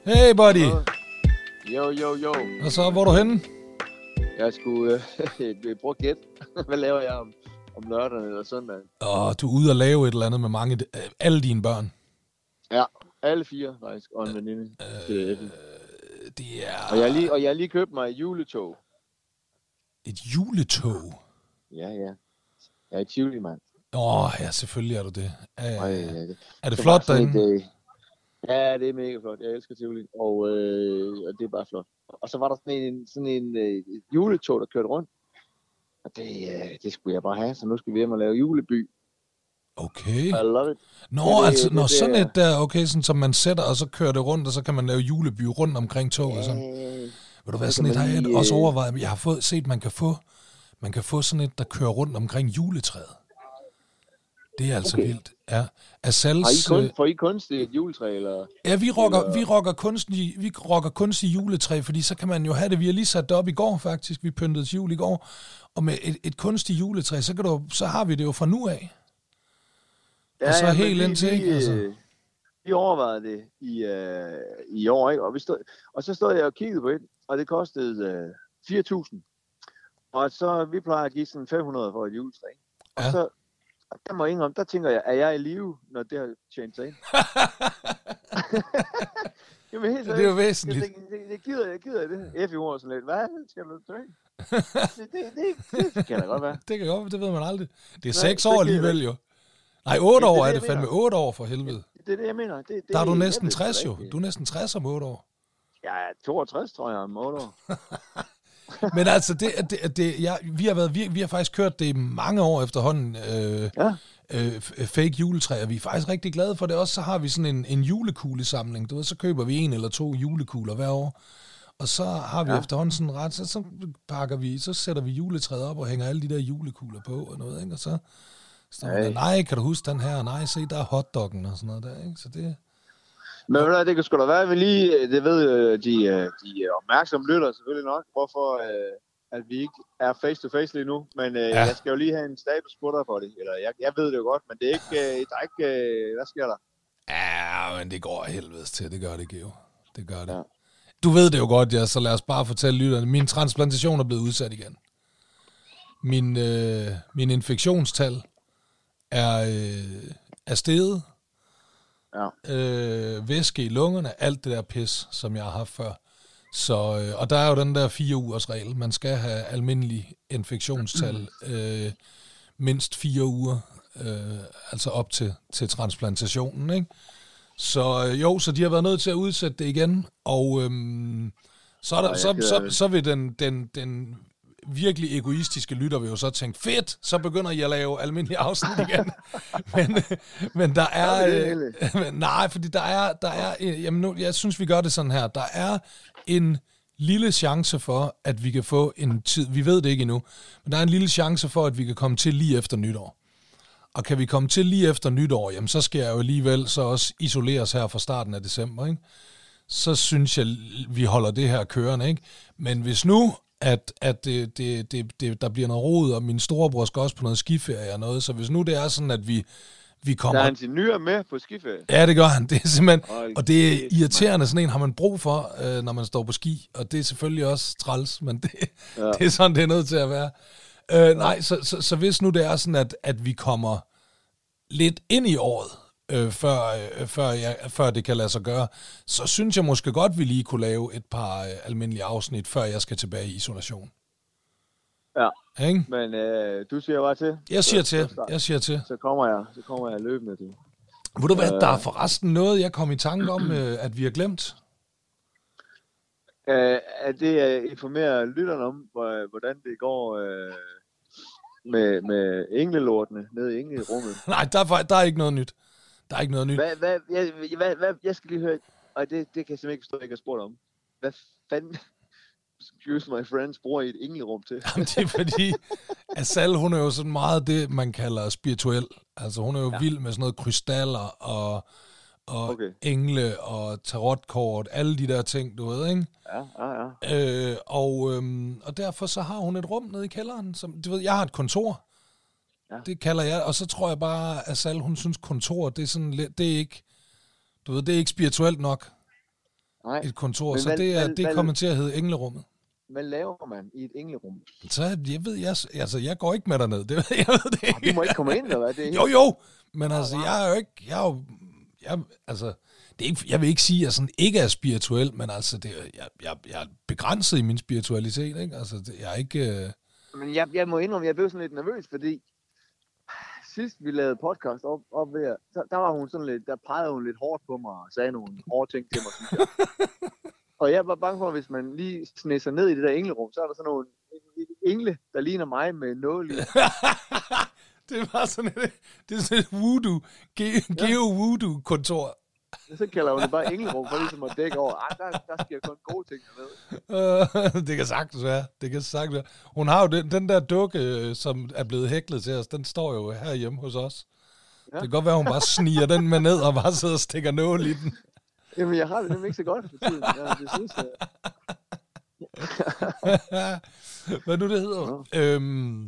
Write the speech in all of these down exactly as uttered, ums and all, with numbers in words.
Hey, buddy. Jo, jo, jo. Og så, hvor er du henne? Jeg skulle øh, prøve at gætte. Hvad laver jeg om, om lørdagen eller søndagen? Og du er ude og lave et eller andet med mange, alle dine børn. Ja, alle fire faktisk, og en veninde. Øh, øh, det er... Og jeg, lige, og jeg har lige købt mig et juletog. Et juletog? Ja, ja. Jeg er i Tivoli, mand. Åh, oh, ja, selvfølgelig er du det. Er, Ej, ja, det. er det flot derinde? Et, øh, ja, det er mega flot. Jeg elsker Tivoli, og, øh, og det er bare flot. Og så var der sådan en, sådan en øh, juletog, der kørte rundt. Og det, øh, det skulle jeg bare have, så nu skal vi hjem og lave juleby. Okay. I love it. Nå, det, altså, det, når det, sådan det, et der, okay, sådan som man sætter, og så kører det rundt, og så kan man lave juleby rundt omkring toget. Sådan. Øh, Vil du være sådan et, har jeg også overvejet, jeg har fået set, man kan få, man kan få sådan et, der kører rundt omkring juletræet. Det er altså okay. Vildt. Ja. Asals, har I kun, får I kunstigt et juletræ, eller? Ja, vi rocker, eller? vi rocker kunstig, vi rocker kunstig juletræ, fordi så kan man jo have det. Vi har lige sat det op i går, faktisk. Vi pyntede til jul i går. Og med et, et kunstigt juletræ, så, kan du, så har vi det jo fra nu af. Ja, og så ja, helt indtil, ikke? Altså. Vi overvejede det i, øh, i år, ikke? Og, vi stod, og så stod jeg og kiggede på et, og det kostede øh, fire tusind. Og så, vi plejer at give sådan fem hundrede for et juletræ. Og ja. Så, der må jeg indrømme, der tænker jeg, er jeg i live, når det har tjent sig ind? Jamen, helt det er jo væsentligt. Jeg, det, det, det gider jeg, gider jeg det. F i ord sådan lidt. Hvad skal du træne? det, det, det, det kan da godt være. Det kan godt være, det ved man aldrig. Det er seks år alligevel jo. Nej, otte år er det fandme. Otte år for helvede. Det er det, jeg mener. Det, det, der er du næsten tres jo. Du er næsten tres om otte år. Ja, toogtres tror jeg om otte år. Men altså, det, det, det, ja, vi, har været, vi, vi har faktisk kørt det i mange år efterhånden, øh, ja. øh, fake juletræer. Vi er faktisk rigtig glade for det. Også så har vi sådan en, en julekuglesamling. Du ved, så køber vi en eller to julekugler hver år. Og så har vi ja. efterhånden sådan ret, så, så pakker vi, så sætter vi juletræet op og hænger alle de der julekugler på og noget, ikke? Og så står der, nej, kan du huske den her? Nej, se, der er hotdoggen og sådan noget der, ikke? Så det... Men ja. Det kan sgu da være, at vi lige, det ved de, de opmærksomme lytter selvfølgelig nok, hvorfor at vi ikke er face to face lige nu. Men ja. Jeg skal jo lige have en status på dig for det. Eller jeg, jeg ved det jo godt, men det er ikke, der er ikke, hvad sker der? Ja, men det går helvedes til, det gør det, Geo. Det gør det. Ja. Du ved det jo godt, ja, så lad os bare fortælle lytterne. Min transplantation er blevet udsat igen. Min, øh, min infektionstal er, øh, er steget. Ja. Øh, væske i lungerne, alt det der pis, som jeg har haft før. Så, øh, og der er jo den der fire ugers regel. Man skal have almindelig infektionstal øh, mindst fire uger, øh, altså op til, til transplantationen, ikke? Så øh, jo, så de har været nødt til at udsætte det igen, og øhm, så, er der, så, så, så, så vil den, den, den virkelig egoistiske lytter vil jo så tænke, fedt, så begynder I at lave almindelige afsnit igen. men, men der er... Øh, nej, fordi der er... Der er jamen nu, jeg synes, vi gør det sådan her. Der er en lille chance for, at vi kan få en tid... Vi ved det ikke endnu, men der er en lille chance for, at vi kan komme til lige efter nytår. Og kan vi komme til lige efter nytår, jamen så skal jeg jo alligevel så også isoleres her fra starten af december, ikke? Så synes jeg, vi holder det her kørende, ikke? Men hvis nu, at, at det, det, det, det, der bliver noget rod, og min storebror skal også på noget skiferie og noget, så hvis nu det er sådan, at vi, vi kommer... Der er han sin nyere med på skiferie? Ja, det gør han. Det er simpelthen... Hold og det er irriterende, sådan en har man brug for, øh, når man står på ski, og det er selvfølgelig også træls, men det, ja. det er sådan, det er nødt til at være. Øh, ja. Nej, så, så, så hvis nu det er sådan, at, at vi kommer lidt ind i året, øh, før, øh, før, jeg, før det kan lade sig gøre, så synes jeg måske godt, vi lige kunne lave et par øh, almindelige afsnit, før jeg skal tilbage i isolation. Ja, Ikke? Men øh, du siger bare til. Jeg siger så, til, jeg siger til. Så kommer jeg, så kommer jeg løbende til. Ved du hvad, øh, der er forresten noget, jeg kom i tanke om, øh, at vi har glemt. Øh, at det at informere lytterne om, hvordan det går... Øh, Med, med englelortene nede i englerummet. Nej, der er, der er ikke noget nyt. Der er ikke noget nyt. Hvad, hvad, jeg, hvad, hvad, jeg skal lige høre, og det, det kan jeg simpelthen ikke forstå, at jeg ikke har spurgt om. Hvad fanden, excuse my friends, bruger I et englerum til? Jamen, det er fordi, Asal, hun er jo sådan meget det, man kalder spirituel. Altså, hun er jo ja. vild med sådan noget krystaller og, og okay. engle og tarotkort, alle de der ting, du ved, ikke? Ja, ja, ja. Øh, og, øhm, og derfor så har hun et rum nede i kælderen, som, du ved, jeg har et kontor, ja. det kalder jeg, og så tror jeg bare, at Sal, hun synes kontor, det er sådan lidt, det er ikke, du ved, det er ikke spirituelt nok. Nej. et kontor, Men så hvad, det er, hvad, det hvad, kommer til at hedde Englerummet. Hvad laver man i et englerum? Så jeg ved, jeg, altså, jeg går ikke med derned. Det, jeg ved det ikke. Du må ikke komme ind, eller hvad? Det er jo, jo, men oh, altså, wow. jeg er jo ikke, jeg er jo, jeg, altså, det er ikke, jeg vil ikke sige, at jeg sådan ikke er spirituel, men altså, det, jeg, jeg, jeg er begrænset i min spiritualitet, ikke? Altså, det, jeg er ikke... Øh... Men jeg, jeg må indrømme, jeg blev sådan lidt nervøs, fordi sidst vi lavede podcast op, op ved, der, der var hun sådan lidt, der pegede hun lidt hårdt på mig og sagde nogle hårde ting til mig, synes jeg. Og jeg var bange for, at hvis man lige sned sig ned i det der englerum, så er der sådan nogle engle, der ligner mig med nåle i. Det var sådan et, det er sådan et voodoo, ge- geo-voodoo-kontor. Så kalder hun det bare englerum, for ligesom at dække over. Ej, der, der sker kun gode ting dernede. Uh, det kan sagtens være. Det kan sagtens være. Hun har jo den, den der dukke, som er blevet hæklet til os, den står jo herhjemme hos os. Ja. Det kan godt være, hun bare sniger den med ned og bare sidder og stikker nål i den. Jamen, jeg har det nemlig ikke så godt for tiden. Ja, det synes jeg. Hvad nu det hedder? Ja. Øhm,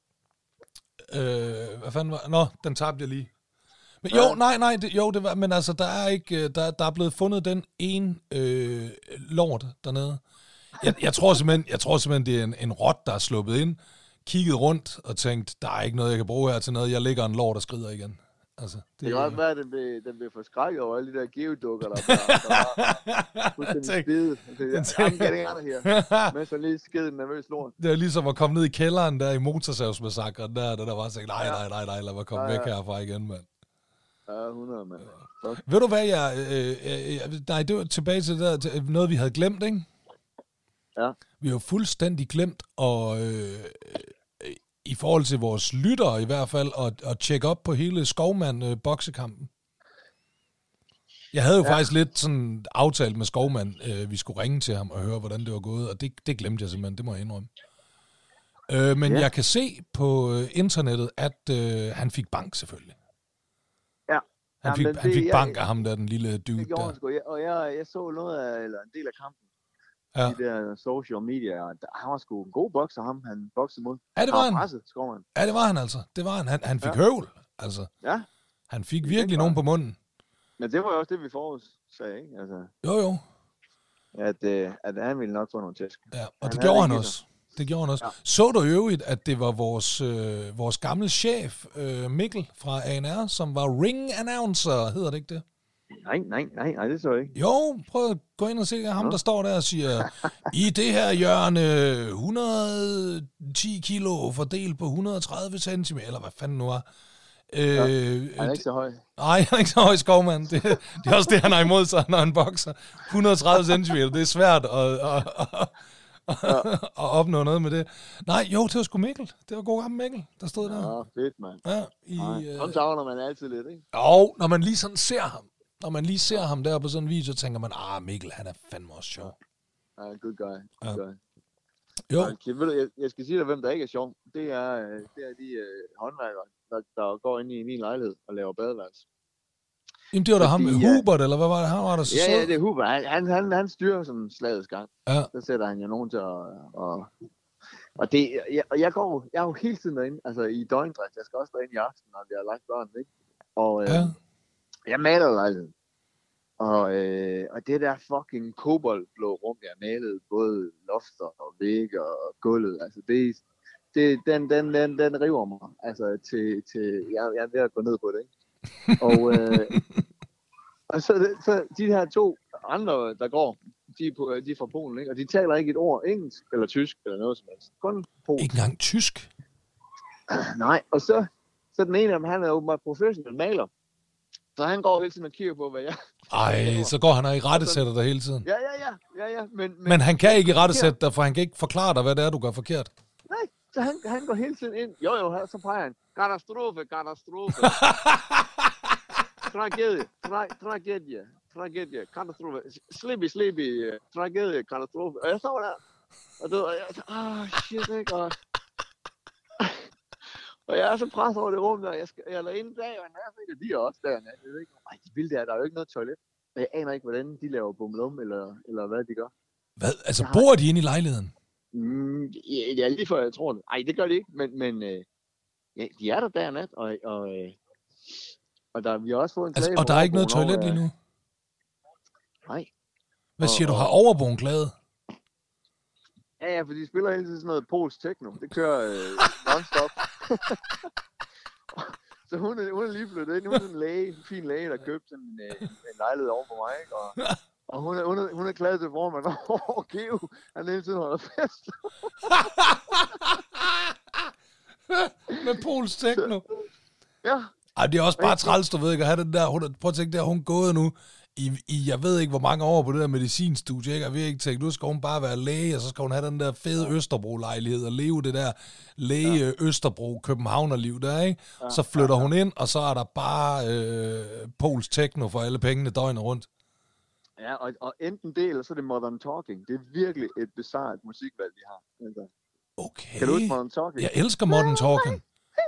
øh, hvad fanden var... Nå, den tabte jeg lige. Men, jo, ja. nej, nej, det, jo, det var... Men altså, der er ikke... Der, der er blevet fundet den ene øh, lort dernede. Jeg, jeg, tror simpelthen, jeg tror simpelthen, det er en, en rot, der er sluppet ind, kigget rundt og tænkt, der er ikke noget, jeg kan bruge her til noget. Jeg lægger en lort og skrider igen. Altså, det, det kan også være, at den blev, den blev forskrækket over alle de der geodukker, der, der, der var fuldstændig skide. Jamen, kan det ikke her? Men så lige skede en nervøs lort. Det er ligesom at komme ned i kælderen der i motorsavsmassakren, der, der, der var sagt, nej, nej, nej, nej, lad mig komme ja, ja. væk herfra igen, mand. Ja, hundrede, mand. Ja. Ved du hvad, jeg... Øh, øh, nej, det var tilbage til, det der, til noget, vi havde glemt, ikke? Ja. Vi har jo fuldstændig glemt, og øh, i forhold til vores lyttere i hvert fald, at, at tjekke op på hele Skovmand-boksekampen. Jeg havde jo ja. faktisk lidt sådan aftalt med Skovmand, øh, vi skulle ringe til ham og høre, hvordan det var gået, og det, det glemte jeg simpelthen, det må jeg indrømme. Øh, men ja. jeg kan se på internettet, at øh, han fik bank selvfølgelig. Ja. Han fik, Jamen, han fik det, bank jeg, af ham der, den lille dude det gjorde der. Han sgu, og jeg, jeg så noget af, eller en del af kampen. Ja. De der social media. Han var sgu en god bokser, ham han boksede mod. Ja, det var han. Presset, ja, det var han altså. Det var han. Han, han fik ja. høvl, altså. Ja. Han fik virkelig nogen på munden. Men det var jo også det, vi forudsagde, ikke? Altså, jo, jo. At, øh, at han ville nok få nogle tæsk. Ja, og han det gjorde han også. Det gjorde han også. Ja. Så du i øvrigt, at det var vores, øh, vores gamle chef, øh, Mikkel fra A N R, som var ring announcer, hedder det ikke det? Nej, nej, nej, nej, det så jeg ikke. Jo, prøv at gå ind og se ham, ja. der står der og siger, i det her hjørne, et hundrede og ti kilo fordelt på et hundrede og tredive centimeter, eller hvad fanden nu var. Øh, ja, han er ikke så høj. Nej, han er ikke så høj, Skovmand. Det, det er også det, han har imod sig, når han bokser. et hundrede og tredive centimeter, det er svært at, at, at, ja. at opnå noget med det. Nej, jo, det var sgu Mikkel. Det var god gammel Mikkel, der stod der. Ja, fedt, mand. Ja, i, sådan øh... savner man altid lidt, ikke? Jo, når man lige sådan ser ham. Når man lige ser ham der på sådan en video, så tænker man, ah, Mikkel, han er fandme også sjov. Ja, yeah, good guy. Good ja. guy. Jo. Jeg, ved, jeg, jeg skal sige dig, hvem der ikke er sjov. Det er, det er de uh, håndværkere, der, der går ind i min lejlighed og laver badeværelse. Jamen, det var da ham med Hubert, eller hvad var det? Han var der så Ja, ja, det er Hubert. Han, han, han, han styrer sådan slagets gang. Ja. Så sætter han jo nogen til at... Og, og det, jeg, jeg, går, jeg er jo hele tiden derinde, altså i døgndrift. Jeg skal også derinde i aften, når vi har lagt børnene, ikke? Og øh, ja. jeg maler lejligheden. Og, øh, og det der fucking koboldblå rum, jeg malede, både lofter og vægge og gulvet, altså det, det den, den, den, den river mig, altså til, til jeg, jeg er ved at gå ned på det, ikke? Og, øh, og så, så de her to andre, der går, de er, på, de er fra Polen, ikke? Og de taler ikke et ord engelsk eller tysk eller noget som helst, kun polsk. Ikke engang tysk? Nej, og så, så den ene af dem, han er åbenbart professionel maler. Så han går hele tiden og kigger på, hvad jeg... Ej, så går han og i rettesætter dig hele tiden. Ja, ja, ja. ja, ja. Men, men, men han kan ikke i rettesætte dig, for han kan ikke forklare dig, hvad det er, du gør forkert. Nej, så han, han går hele tiden ind. Jo, jo, så peger han. Katastrofe, katastrofe. Tragedie, tra- tragedie, tragedie, katastrofe. Sleepy, sleepy, tragedie, katastrofe. Og jeg står der, og, du, og jeg så, ah, shit, ikke? Og, og jeg er så presset over det rum der. Jeg, skal, jeg er derinde dag og en nærmest, og de er også der. Jeg ved ikke, ej, de vil der, der er jo ikke noget toilet. Og jeg aner ikke, hvordan de laver bummelum, eller, eller hvad de gør. Hvad? Altså, har... bor de inde i lejligheden? Mm, ja, ja, lige før jeg tror det. Ej, det gør de ikke, men, men øh, ja, de er der dag og nat, og, og, øh, og der, vi har også fået en klage. Altså, og der er ikke noget toilet lige nu? Nej. Hvad siger og, du, har overboen klaget? Ja, ja, for de spiller hele tiden sådan noget polsk techno. Det kører øh, non-stop. Så hun er, hun er lige flyttet ind. Hun er sådan en læge, en fin læge, der købte sådan en, en, en lejlighed over på mig, ikke? Og, og hun er, hun er, hun er klaget til formand over Geo. Han hele tiden holder fest. Med polsk techno. Ja. Ej, det er også bare træls, du ved ikke, at have den der, hun, prøv at tænke der, hun er gået nu i, i, jeg ved ikke, hvor mange år på det der medicinstudie, ikke? Jeg ved ikke tænke, nu skal hun bare være læge, og så skal hun have den der fede Østerbro-lejlighed, og leve det der læge ja. Østerbro-Københavnerliv der, ikke? Ja, så flytter ja, ja. hun ind, og så er der bare øh, polsk techno for alle pengene døgnet rundt. Ja, og, og enten det, eller så er det Modern Talking. Det er virkelig et bizarrt musikvalg, de har. Okay. Kan du huske Modern Talking? Jeg elsker Modern Talking.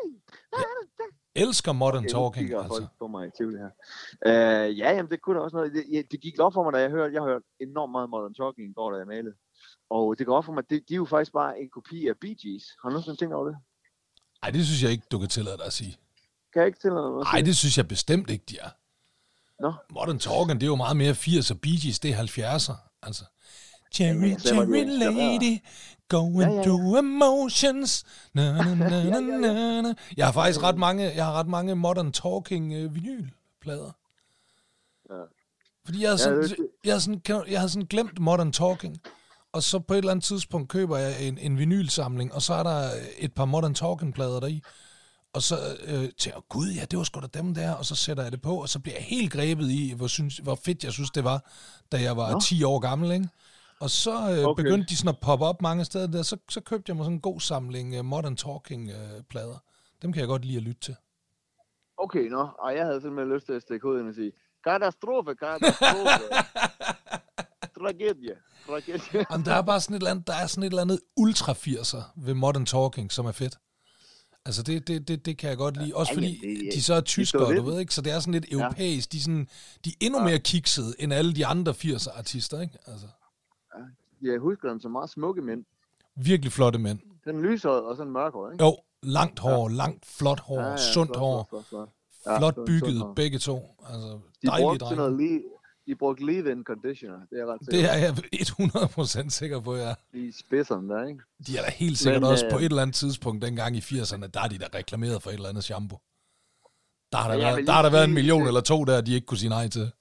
Jeg elsker Modern okay, Talking, altså. På mig til det her. Uh, ja, jamen, det kunne da også noget. Det, det gik op for mig, da jeg hørte, jeg har hørt enormt meget Modern Talking i går, da jeg malede. Og det går op for mig, at de, de er jo faktisk bare en kopi af Bee Gees. Har du nogensinde tænkt over det? Nej, det synes jeg ikke, du kan tillade dig at sige. Kan jeg ikke tillade dig at sige? Nej, det synes jeg bestemt ikke, de er. Nå? Modern Talking, det er jo meget mere firserne, Bee Gees, det er halvfjerdser, altså. Cherry, cherry lady, going ja, ja, ja. through emotions. Na, na, na, na, na, na. Jeg har faktisk ret mange, jeg har ret mange Modern Talking øh, vinylplader. Ja. Fordi jeg havde, sådan, ja, jeg, havde sådan, jeg havde sådan glemt Modern Talking, og så på et eller andet tidspunkt køber jeg en, en vinylsamling, og så er der et par Modern Talking-plader deri. Og så øh, tænker jeg, gud ja, det var sgu da dem der, og så sætter jeg det på, og så bliver jeg helt grebet i, hvor, synes, hvor fedt jeg synes, det var, da jeg var Nå. ti år gammel, ikke? Og så øh, okay. begyndte de sådan at poppe op mange steder der, så, så købte jeg mig sådan en god samling uh, Modern Talking-plader. Uh, Dem kan jeg godt lide at lytte til. Okay, nå. Og jeg havde simpelthen lyst til at stikke hovedet ind og sige, katastrofe, katastrofe. Tragedie, tragedie. Jamen, der er bare sådan et eller andet, der er sådan et eller andet ultra-firser ved Modern Talking, som er fedt. Altså, det, det, det, det kan jeg godt lide. Også ja, fordi det, de så er tyskere, du ved ikke? Så det er sådan lidt europæisk. Ja. De, er sådan, de er endnu mere kiksede end alle de andre firser-artister, ikke? Altså. Ja, jeg husker dem som meget smukke mænd. Virkelig flotte mænd. Den lyshåret og sådan mørkhåret, ikke? Jo, langt hår, ja. langt flot hår, ja, ja, sundt flot, hår. Flot, flot, flot. Flot ja, bygget, sund begge to. Altså, de brugte sådan noget lige... De brugte leave-in conditioner, det er jeg ret sikker. Det er jeg hundrede procent sikker på, ja. De spidserne der, ikke? De er da helt sikkert Men, også øh... på et eller andet tidspunkt, dengang i firserne, der er de der reklameret for et eller andet shampoo. Der har der, ja, været, der, har der været en million til... eller to der, de ikke kunne sige nej til.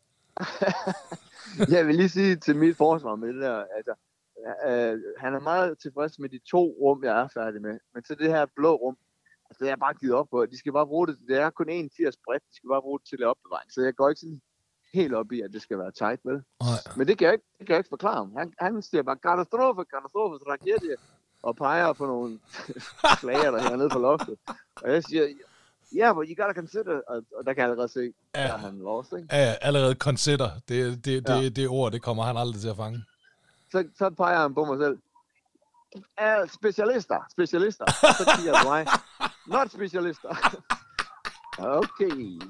Jeg vil lige sige til mit forsvar med det der, altså, øh, han er meget tilfreds med de to rum, jeg er færdig med. Men så det her blå rum, altså det er jeg bare givet op på. De skal bare bruge det, det er kun en firs bredt, de skal bare bruge det til at opbevare. Så jeg går ikke sådan helt op i, at det skal være tight, vel? Nej. Men det kan jeg ikke, det kan jeg ikke forklare ham. Han, han siger bare, katastrofe, katastrofe, tragedie, og peger på nogle slager, der her nede på loftet. Og jeg siger, ja, yeah, but you gotta consider, og der kan jeg allerede se, ja. Der er han lost, ikke? Ja, allerede consider, det, det, det, ja. det, det ord, det kommer han aldrig til at fange. Så, så peger han på mig selv. Uh, specialister, specialister. Så siger jeg på mig, not specialister. Okay.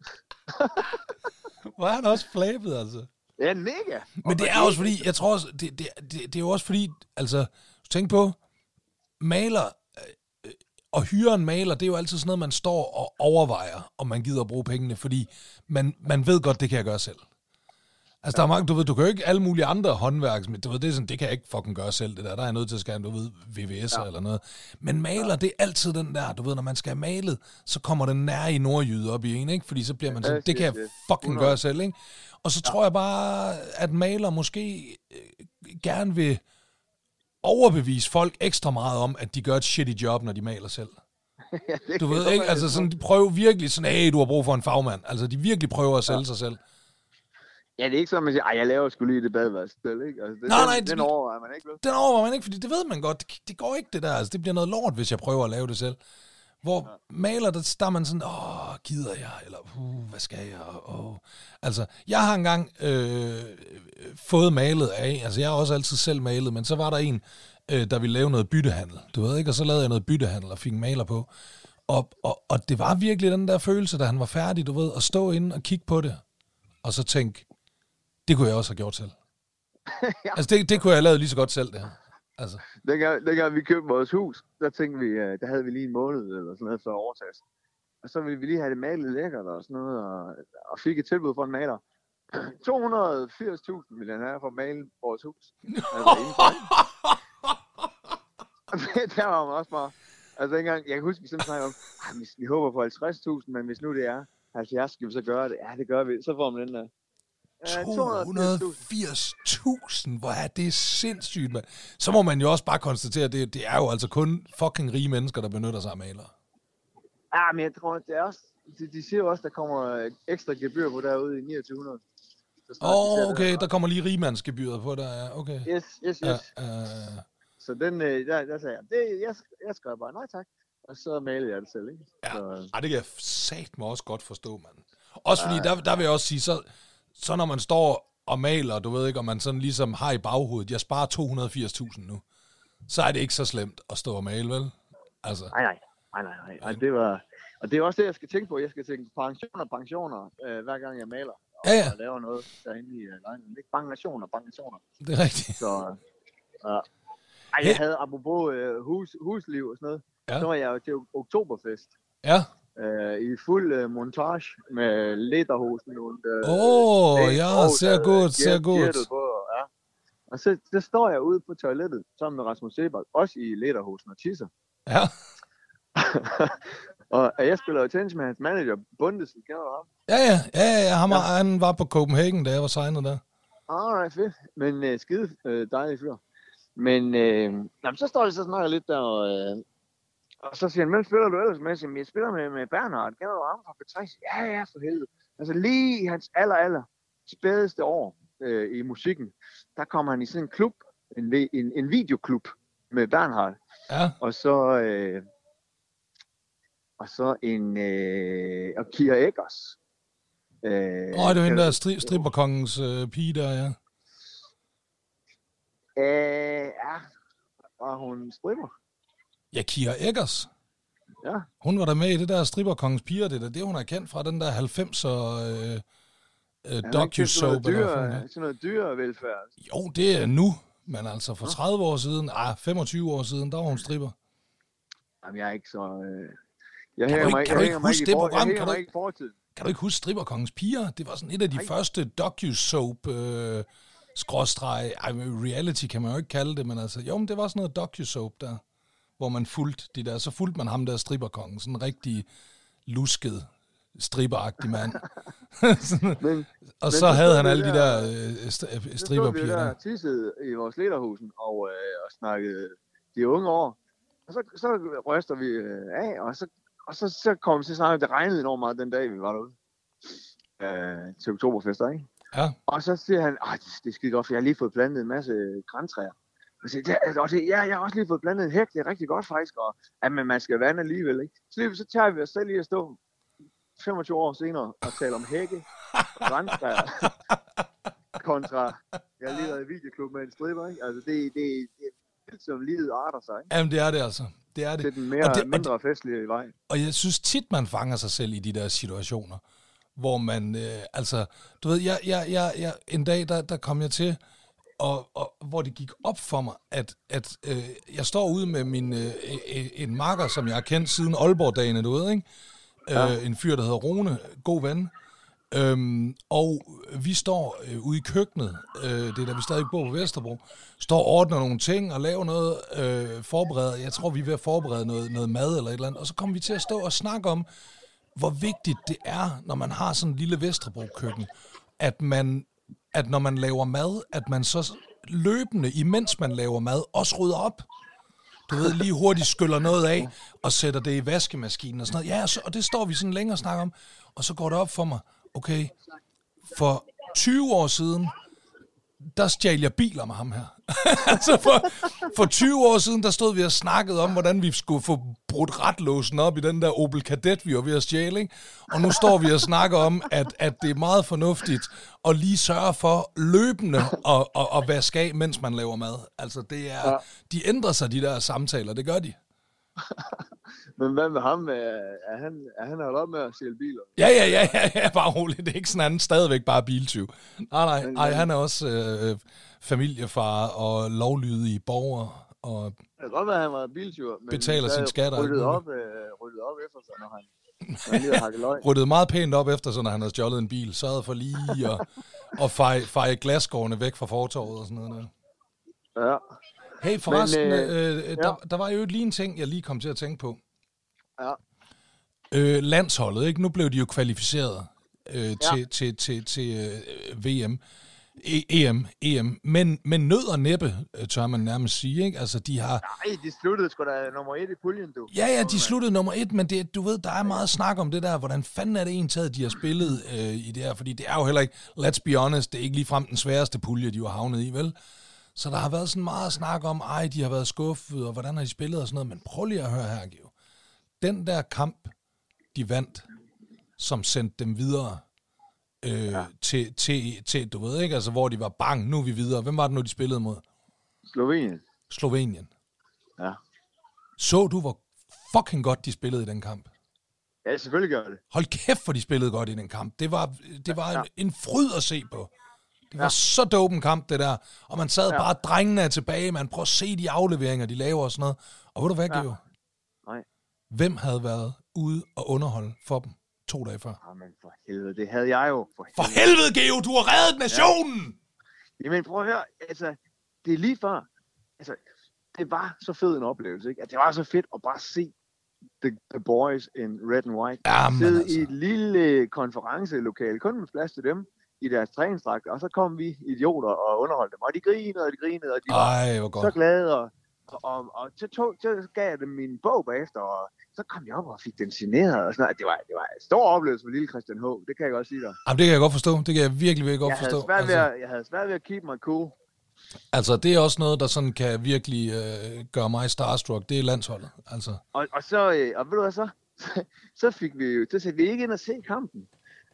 Hvor er han også flabet, altså? Ja, mega. Men det er også fordi, jeg tror også, det, det, det, det er jo også fordi, altså, tænk på, maler, øh, og hyre en maler, det er jo altid sådan noget, man står og overvejer, om man gider at bruge pengene, fordi man, man ved godt, det kan jeg gøre selv. Altså, der er mange, du ved, du kan jo ikke alle mulige andre håndværks, men du ved, det er sådan, det kan jeg ikke fucking gøre selv, det der. Der er jeg nødt til at skære, du ved, V V S'er ja. eller noget. Men maler, ja. det er altid den der, du ved, når man skal have malet, så kommer den nær i nordjyde op i en, ikke? Fordi så bliver man sådan, ja, det kan jeg fucking gøre selv, ikke? Og så ja. tror jeg bare, at maler måske øh, gerne vil overbevise folk ekstra meget om, at de gør et shitty job, når de maler selv. Ja, du ved ikke, altså sådan, de prøver virkelig sådan, hey, du har brug for en fagmand. Altså, de virkelig prøver at sælge ja. sig selv. Ja, det er ikke sådan, at man siger, ej, jeg laver sgu lige det badeværelse selv, ikke? Altså, det, nej, den, nej, den, den overvejer man ikke, vel? Den overvejer man ikke, fordi det ved man godt. Det, det går ikke, det der. Altså, det bliver noget lort, hvis jeg prøver at lave det selv. Hvor ja. maler, der, der er man sådan, åh, gider jeg? Eller, uh, hvad skal jeg? Åh. Altså, jeg har engang øh, fået malet af, altså jeg har også altid selv malet, men så var der en, øh, der ville lave noget byttehandel, du ved ikke? Og så lavede jeg noget byttehandel og fik en maler på. Og, og, og det var virkelig den der følelse, da han var færdig, du ved, at stå inde og kigge på det, og så tænke, det kunne jeg også have gjort selv. Ja. Altså, det, det kunne jeg have lavet lige så godt selv, det her. Altså. Dengang, dengang vi købte vores hus, der tænkte vi, der havde vi lige en måned eller sådan noget for at overtage. Og så ville vi lige have det malet lækkert og sådan noget, og, og fik et tilbud fra en maler to hundrede og firs tusind vil den have for at male vores hus. Altså indenfor. Der var man også bare... Altså engang, jeg kan huske, vi sådan snakker om, hvis vi håber på halvtreds tusind, men hvis nu det er halvfjerds, skal vi så gøre det? Ja, det gør vi. Så får man den der. to hundrede og firs tusind, hvor er det sindssygt, mand. Så må man jo også bare konstatere, at det, det er jo altså kun fucking rige mennesker, der benytter sig af malere. Ja, men jeg tror, det er også, de, de siger jo også, der kommer ekstra gebyr på derude i niogtyve hundrede. Åh, oh, okay, der, der kommer lige rigmandsgebyret på der, ja, okay. Yes, yes, yes. Ja, uh... Så den, der, der sagde jeg, det, jeg, jeg skrev bare, nej tak. Og så malede jeg det selv, ikke? Ja, så... Ej, det kan jeg satme også godt forstå, mand. Også fordi, der, der vil jeg også sige, så, så når man står og maler, du ved ikke, om man sådan ligesom har i baghovedet, jeg sparer to hundrede og firs tusind nu, så er det ikke så slemt at stå og male, vel? Altså. Nej, nej, nej, nej, nej. Og det var, og det er også det, jeg skal tænke på. Jeg skal tænke pensioner, pensioner, øh, hver gang jeg maler. Og, ja, ja. og laver noget derinde i uh, lejligheden. Ikke pensioner, pensioner. Det er rigtigt. Så, uh, ej, jeg havde apropos uh, hus, husliv og sådan noget. Ja. Så var jeg jo til Oktoberfest. Ja. Uh, I fuld uh, montage med lederhosen. Åh, uh, oh, ja, ser godt, ser godt. Ja. Og så, så står jeg ude på toilettet sammen med Rasmus Sebak, også i lederhosen og tisser. Ja. Og jeg spiller jo tennis med hans manager, Bundesen, kender du ham? Ja, ja, ja, ja, han, ja. han var på Copenhagen, da jeg var signet der. Alright, fedt. Men uh, skide uh, dejlig fyr. Men øh, jamen, så står det så snakker lidt der, og, øh, og så siger han, hvem spiller du ellers med? Så jeg spiller med, med Bernhard. Kender du ham fra P tre? Ja, ja, for helvede. Altså lige i hans aller, aller spædeste år øh, i musikken, der kommer han i sådan en klub, en, en, en videoklub med Bernhard. Ja. Og så, øh, og så en, øh, og Kira Eggers. Åh, øh, oh, det er hende der stri- stripperkongens øh, pige der, ja. Øh, ja, var hun stripper? Ja, Kira Eggers. Ja. Hun var der med i det der stripperkongens piger, det der, det hun er kendt fra, den der halvfemser øh, øh, docu-soap. Sådan noget dyrevelfærd. Jo, det er nu, men altså for tredive år siden, ah, femogtyve år siden, der var hun stripper. Jamen, jeg er ikke så... Øh... Jeg kan hænger du ikke, mig, kan du ikke huske det program? Jeg kan, du, ikke fortid. kan du ikke huske stripperkongens piger? Det var sådan et af de Ej. første docu-soap... Øh, skråstreg, ej, reality kan man jo ikke kalde det, men altså, jo, men det var sådan noget docu-soap der, hvor man fulgte de der, så fulgte man ham der stripperkongen, sådan en rigtig lusket, stripperagtig mand. men, og men, så havde han alle de der, der øh, stripperpiger der. Så stod vi der tissede i vores lederhusen og, øh, og snakkede de unge år, og så, så røster vi øh, af, og så, og så, så kom vi til at snakke, det regnede enormt meget den dag, vi var derude øh, til Oktoberfester, ikke? Ja. Og så siger han, at det er skide godt, for jeg har lige fået plantet en masse grantræer. Og så siger jeg, det, ja, jeg har også lige fået plantet en hæk, det er rigtig godt faktisk, og at man skal vande alligevel, ikke? Så, lige, så tager vi os selv lige at stå femogtyve år senere og tale om hække og grantræer kontra, jeg har lige været i videoklub med en stripper, ikke? Altså det, det, det er vildt, som livet arter sig, ikke? Jamen det er det altså. Det er det. Det er den mere, og det, mindre festlige vej. Og jeg synes tit, man fanger sig selv i de der situationer, hvor man, øh, altså, du ved, jeg, jeg, jeg, jeg, en dag, der, der kom jeg til, og, og hvor det gik op for mig, at, at øh, jeg står ude med min, øh, en makker, som jeg har kendt siden Aalborg-dagene, du ved, ikke? Ja. Øh, en fyr, der hedder Rune, god ven. Øhm, og vi står øh, ude i køkkenet, øh, det er da vi stadig bor på Vesterbro, står og ordner nogle ting og laver noget, øh, forbereder, jeg tror vi er ved at forberede noget, noget mad eller et eller andet, og så kommer vi til at stå og snakke om, hvor vigtigt det er, når man har sådan en lille Vesterbro-køkken, at man, at når man laver mad, at man så løbende, imens man laver mad, også rydder op. Du ved, lige hurtigt skyller noget af, og sætter det i vaskemaskinen og sådan noget. Ja, og, så, og det står vi sådan længere og snakker om, og så går det op for mig, okay, for tyve år siden, der stjal jeg biler med ham her. altså for, for tyve år siden, der stod vi og snakkede om, hvordan vi skulle få brudt retlåsen op i den der Opel Kadett, vi var ved at stjæle, ikke? Og nu står vi og snakker om, at, at det er meget fornuftigt at lige sørge for løbende at, at, at vaske af, mens man laver mad. Altså, det er, ja. De ændrer sig, de der samtaler, det gør de. Men hvad med ham? Er han, er han holdt op med at stjæle biler? Ja, ja, ja, ja, ja, bare roligt. Det er ikke sådan, han stadigvæk bare biltyv. Nej, nej, nej, han er også øh, familiefar og lovlydig borger. Og det kan godt være, at han var biltyv, men betaler sine skatter. Ryddet op, øh, ryddet op efter sig, når han når han lige havde hakket løg. Ryddede meget pænt op efter, så når han havde stjålet en bil. Sørgede for lige at, at feje, feje glasskårene væk fra fortorvet og sådan noget der. Ja. Hey, forresten, Men, øh, øh, ja. der, der var jo lige en ting, jeg lige kom til at tænke på. Ja. Øh, landsholdet, ikke? Nu blev de jo kvalificeret øh, Ja. til, til, til, til øh, V M. E- EM, E M, men, men nød og næppe, øh, tør man nærmest sige, ikke? Altså, de har... Nej, de sluttede sgu da nummer et i puljen, du. Ja, ja, de sluttede nummer et, men det, du ved, der er meget snak om det der, hvordan fanden er det egentlig, de har spillet øh, i det her, fordi det er jo heller ikke, let's be honest, det er ikke ligefrem den sværeste pulje, de har havnet i, vel? Så der har været sådan meget snak om, ej, de har været skuffet, og hvordan har de spillet og sådan noget, men prøv lige at høre her, Geo. Den der kamp, de vandt, som sendte dem videre øh, ja. til, til, til, du ved ikke, altså hvor de var bang, nu er vi videre. Hvem var det nu, de spillede mod? Slovenien. Slovenien. Ja. Så du, hvor fucking godt de spillede i den kamp? Ja, selvfølgelig gør det. Hold kæft, for de spillede godt i den kamp. Det var, det var ja. en, en fryd at se på. Det var ja. så dope en kamp, det der. Og man sad ja. bare, drengene er tilbage, man prøver at se de afleveringer, de laver og sådan noget. Og ved du hvad, ja. Geo? Nej. Hvem havde været ude og underholde for dem to dage før? Jamen for helvede, det havde jeg jo. For helvede, for helvede Geo, du har reddet nationen! Ja. Jamen prøv at høre, altså, det er lige før, altså, det var så fed en oplevelse, ikke? At det var så fedt at bare se the, the boys in red and white. Jamen, sidde altså. i et lille konferencelokale, kun med plads til dem, i deres træningsdragter, og så kom vi idioter og underholdte dem, og de grinede, og de grinede, og de var Ej, så glade, og, og, og, og så, tog, så gav jeg dem min bog bagefter, og så kom jeg op og fik den signeret, og sådan noget. Det var, det var en stor oplevelse for lille Christian H., det kan jeg godt sige dig. Jamen, det kan jeg godt forstå, det kan jeg virkelig, virkelig godt jeg forstå. Havde svært ved at, jeg havde svært ved at keep mig cool. Altså, det er også noget, der sådan kan virkelig øh, gøre mig starstruck, det er landsholdet, altså. Og, og så, øh, og ved du hvad så? Så fik vi jo, så satte vi ikke ind og se kampen.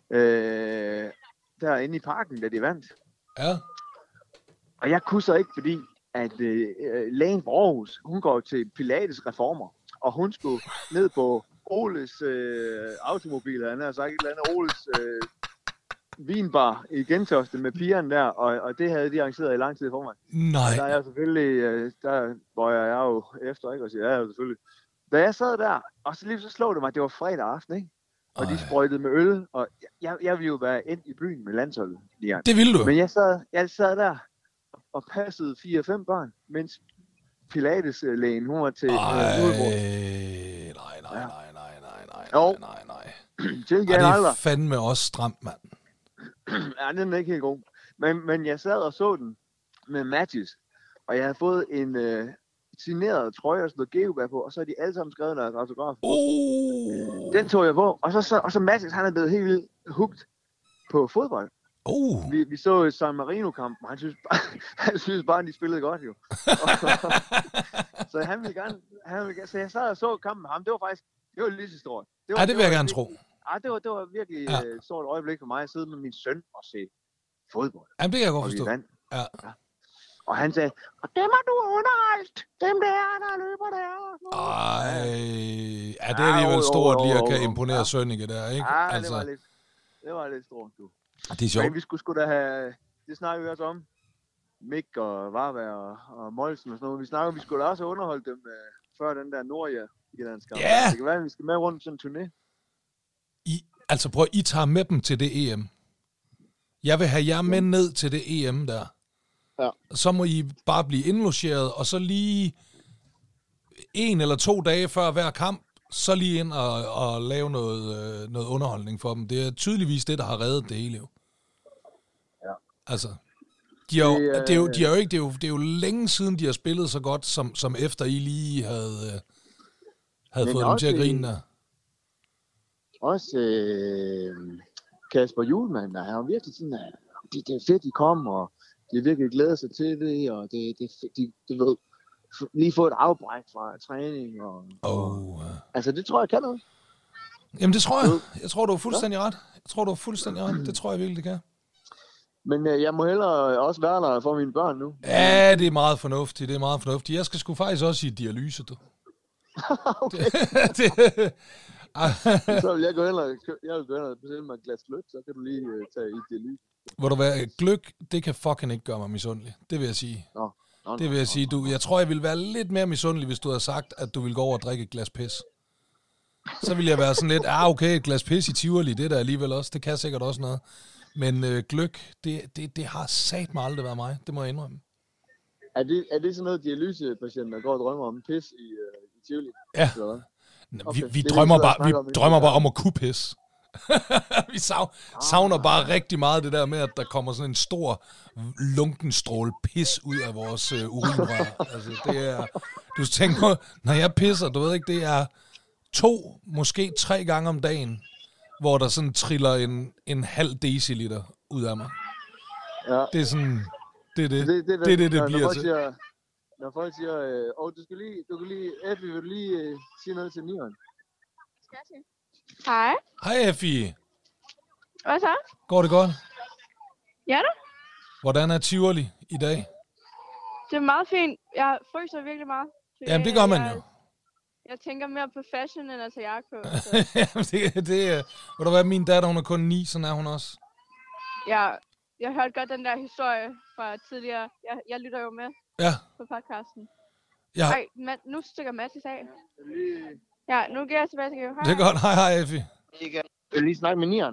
Øh, derinde i parken, da de vandt. Ja. Og jeg kunne så ikke, fordi at øh, lægen på Aarhus, hun går til Pilates reformer, og hun skulle ned på Oles øh, automobil, han har sagt et eller andet Oles øh, vinbar i Gentofte med pigerne der, og, og det havde de arrangeret i lang tid for mig. Nej. Og der er jeg selvfølgelig, øh, der hvor jeg er jo efter, ikke, og siger, ja, selvfølgelig. Da jeg sad der, og så lige så slog det mig, at det var fredag aften, ikke? Og Ej. de sprøjtede med øl, og jeg, jeg ville jo være ind i byen med landsholdet. Lige. Det ville du? Men jeg sad, jeg sad der og passede fire fem børn, mens Pilates-lægen, hun var til Ej, øh, nej, nej, nej, nej, nej, nej, jo. nej, nej. Det Og det er fandme også stramt, mand. Ja, den er ikke helt god. Men, men jeg sad og så den med Mattis, og jeg havde fået en øh, signeret trøje og sådan noget geobær på, og så er de alle sammen skrevet deres autograf. Oh. Den tog jeg på, og så, så, og så Mattis, han er blevet helt vildt hooked på fodbold. Oh. Vi, vi så San Marino-kampen, og han synes bare, han synes bare, de spillede godt jo. Så han ville gerne, han ville gerne, så jeg sad og så kampen med ham, det var faktisk, det var lige så stort. Det var, ja, det vil det jeg var, gerne det, tro. Ja, det var, det var virkelig ja. et stort øjeblik for mig at sidde med min søn og se fodbold. Jamen, det kan jeg godt forstå. Ja. Ja. Og han sagde, og dem har du underholdt, dem der, der løber der. Ej, ja, det er alligevel stort lige at kan imponere ja. Sønneke der, ikke? Ja, altså. det var lidt, det var lidt stort, du. Det er sjovt. Men vi skulle sgu da have, det snakker vi også om, Mik og Varberg og, og Molsen og sådan noget. Vi snakker, vi skulle da også have underholdt dem uh, før den der Nordjyllandskamp. Ja! Det kan være, at vi skal med rundt sådan en turné. I, altså prøv, I tager med dem til det E M. Jeg vil have jer med ned til det E M der. Ja. Så må I bare blive indlogeret, og så lige en eller to dage før hver kamp, så lige ind og, og lave noget, øh, noget underholdning for dem. Det er tydeligvis det, der har reddet det hele jo. Ja. Altså, de er jo, det, øh, det er jo, de er jo ikke, det er jo, det er jo længe siden, de har spillet så godt, som, som efter I lige havde, øh, havde fået dem til at grine der. Også øh, Kasper Hjulmand, der har virkelig sådan, at det, det er fedt, de kom, og de virkelig glæder sig til det, og det, det, de, de ved, lige få et afbræk fra træning. Og, oh. og, altså, det tror jeg kan noget. Jamen, det tror jeg. Jeg tror, du er fuldstændig ret. Jeg tror, du er fuldstændig ret. Det tror jeg virkelig, det kan. Men øh, jeg må hellere også være der for mine børn nu. Ja, det er meget fornuftigt. Det er meget fornuftigt. Jeg skal sgu faktisk også i dialyse, du. Okay. det, det, så vil jeg gå hen og, jeg vil gå hen og bestille mig et glas gløk, så kan du lige uh, tage i dialyse. Hvor du være gløk, det kan fucking ikke gøre mig misundelig. Det vil jeg sige. Nå, nå, det vil jeg nå, sige. Du, jeg tror, jeg ville være lidt mere misundelig, hvis du havde sagt, at du ville gå over og drikke et glas pis. Så ville jeg være sådan lidt, ah okay, et glas pis i Tivoli, det er der alligevel også, det kan sikkert også noget. Men øh, gløk, det, det, det har sat mig aldrig været mig, det må jeg indrømme. Er det, er det sådan noget, dialysepatienter går og drømmer om? Pis i, uh, i Tivoli? Ja, okay. vi, vi, det, drømmer, det, bare, vi om, drømmer bare om at kunne pisse. Vi sav, savner bare rigtig meget det der med, at der kommer sådan en stor lunkenstråle pis ud af vores øh, urinrør. Altså, det er, du tænker, når jeg pisser, du ved ikke, det er to, måske tre gange om dagen, hvor der sådan triller en, en halv deciliter ud af mig. Ja. Det er sådan, det er det, det, det, det, det, det, det når, bliver når til. Siger, når folk siger, øh, oh, du skal lige, du kan lige, Effie, vil du lige øh, sige noget til Nieren? Skal jeg sige? Hej. Hej Effie. Hvad så? Går det godt? Ja da. Hvordan er Tivoli i dag? Det er meget fint. Jeg fryser virkelig meget. Jamen det gør man jeg, jo. Jeg tænker mere på fashion, end at tage jakke på. Jamen det, det er... Ved du hvad, min datter, hun er kun ni, sådan er hun også. Ja, jeg hørte godt den der historie fra tidligere. Jeg, jeg lytter jo med Ja. på podcasten. Ja. Ej, man, nu stikker Mathis af. Ja, nu giver jeg tilbage til Geo. Det er godt. Hej, hej, Effie. Jeg vil lige snakke med Nieren.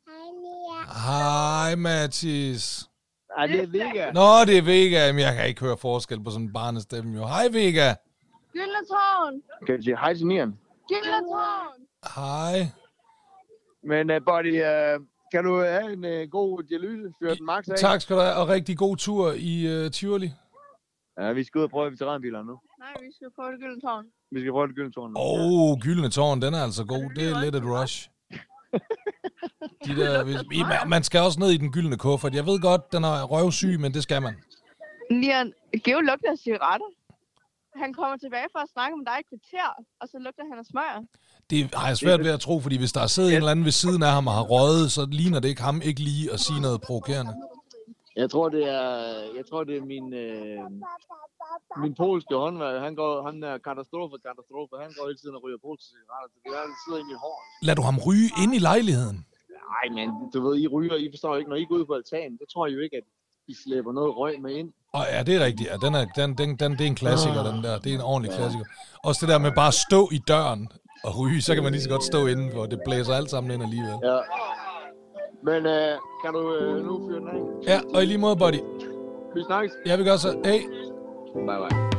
Hej, Mathis. Ej, det er Vega. Nå, det er Vega. Men jeg kan ikke høre forskel på sådan en barnestemme, jo. Hej, Vega. Gyldne Tårn. Kan du sige hej til Nieren? Gyldne Tårn. Hej. Men uh, Buddy, uh, kan du have en uh, god dialyse? Fyr den max af? Tak skal du have, og rigtig god tur i uh, Tivoli. Ja, vi skal ud og prøve veteranbiler nu. Nej, vi skal prøve det Gyldne Tårn. Vi skal prøve det gyldne tårn nu. Åh, oh, Gyldne Tårn, den er altså god. Det er lidt et rush. De der, hvis, man skal også ned i den gyldne kuffert. Jeg ved godt, den er røvsyg, men det skal man. Nieren, Geo lugter af cigaretter. Han kommer tilbage for at snakke med dig i kvarter, og så lugter han af smøger. Det har jeg svært ved at tro, fordi hvis der er siddet en eller anden ved siden af ham og har røget, så ligner det ikke ham ikke lige at sige noget provokerende. Jeg tror, det er, jeg tror, det er min, øh, min polske håndværker. Han går, han er katastrofe, katastrofe. Han går hele tiden og ryger polske cigaretter. Så det er, det sidder i mit hår. Lad du ham ryge ind i lejligheden? Nej, men du ved, I ryger, I forstår ikke, når I går ud på altanen, så tror I jo ikke, at I slæber noget røg med ind. Og ja, det er rigtigt. Ja, den er, den, den, den, det er en klassiker, den der. Det er en ordentlig klassiker. Også det der med bare at stå i døren og ryge, så kan man lige så godt stå indenfor. Det blæser alt sammen ind alligevel. Ja. Men øh, kan du øh, nu fyre den af? Ja, og i lige måde, buddy. Vi snakkes. Jeg vil gøre så. Hey. Bye bye.